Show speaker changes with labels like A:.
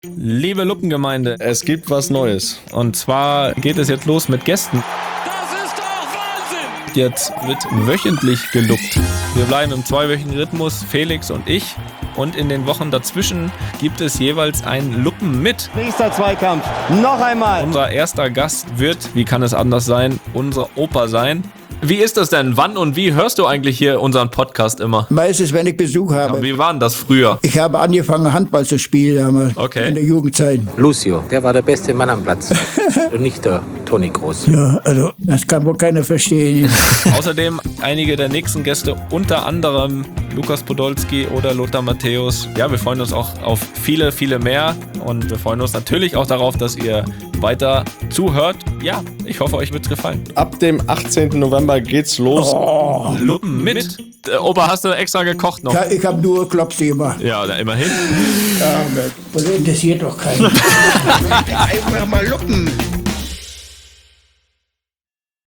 A: Liebe Luppengemeinde, es gibt was Neues. Und zwar geht es jetzt los mit Gästen.
B: Das ist doch Wahnsinn!
A: Jetzt wird wöchentlich geluppt. Wir bleiben im 2-wöchigen Rhythmus, Felix und ich. Und in den Wochen dazwischen gibt es jeweils einen Luppen mit.
C: Nächster Zweikampf. Noch einmal.
A: Unser erster Gast wird, wie kann es anders sein, unser Opa sein. Wie ist das denn? Wann und wie hörst du eigentlich hier unseren Podcast immer?
D: Meistens, wenn ich Besuch habe.
A: Wie war denn das früher?
D: Ich habe angefangen, Handball zu spielen damals,
A: Okay.
D: in der Jugendzeit.
E: Lucio, der war der beste Mann am Platz. Und nicht der Toni Groß.
D: Ja, also das kann wohl keiner verstehen.
A: Außerdem einige der nächsten Gäste, unter anderem Lukas Podolski oder Lothar Matthäus. Ja, wir freuen uns auch auf viele, viele mehr. Und wir freuen uns natürlich auch darauf, dass ihr weiter zuhört. Ja, ich hoffe, euch wird's gefallen.
F: Ab dem 18. November geht's los.
A: Luppen mit. Opa, hast du extra gekocht noch?
D: Ich habe nur Klopse gemacht.
A: Ja, immerhin.
D: Ja, das interessiert doch keinen.
G: Einfach mal luppen.